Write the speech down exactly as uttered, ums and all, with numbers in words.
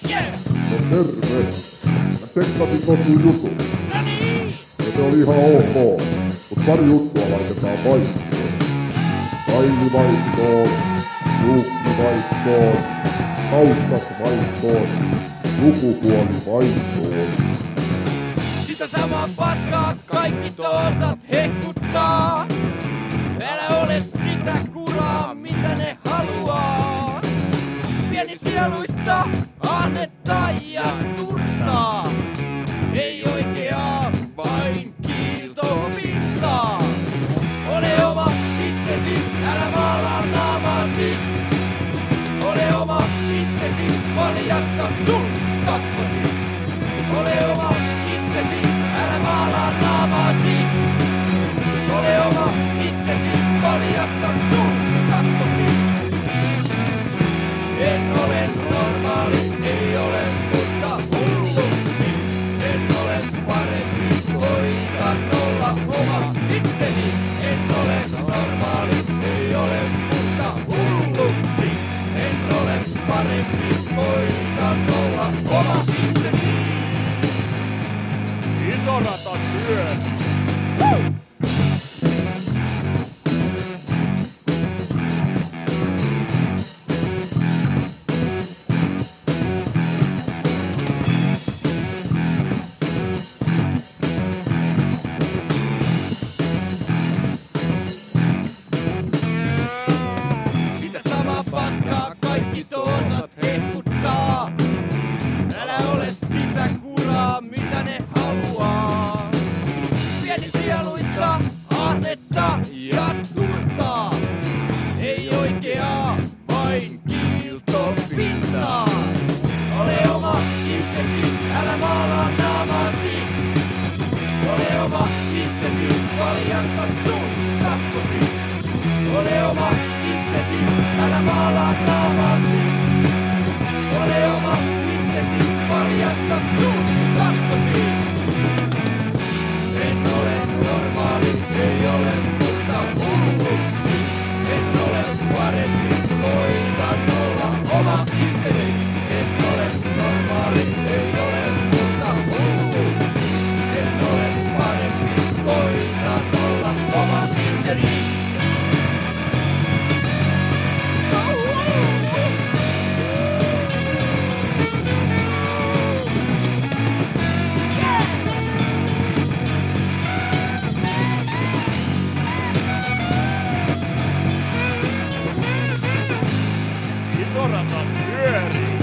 Yeah! No terve. Mä sekkasin tossa sun jutun. No niin! Ja se oli ihan ok. Mut pari juttua laitetaan vaihtoon. Kaili vaihtoon. Luukki vaihtoon. Taustat vaihtoon. Sukupuoli vaihtoon. Sitä samaa paskaa kaikki toisat hehkuttaa. Älä ole sitä kuraa, mitä ne haluaa. Pieni sieluista annetta ja turtaa. Ei oikeaa, vain kiiltopintaa. Ole oma itsesi, älä maalaa naamasi. Ole oma itsesi, paljasta sun kasvosi. Ole oma itsesi, älä maalaa naamasi. Ole oma itsesi, paljasta sun kasvosi. En ole normaali, ei ole mutta hullusti. En ole parempi, koitan olla oma itseni. En ole normaali, ei ole mutta hullusti. En ole parempi, koitan olla oma itseni. Isorata työ! Woo! Paskaa kaikki toisat hehkuttaa. Älä ole sitä kuraa, mitä ne haluaa. Pieni sieluista ahnetta ja turtaa. Ei oikeaa, vain kiiltopintaa. Ole oma itsesi, älä maalaa naamasi. Ole oma itsesi, paljasta sun kasvosi. Ole oma itsesi, älä maalaa naamasi. Ole oma itsesi, paljasta sun kasvosi. En ole normaali, ei ole mutta hullusti. En ole parempi, koitan olla oma itseni. En ole normaali, ei ole mutta hullusti. En ole parempi, koitan olla oma itseni. Isorata pyörii!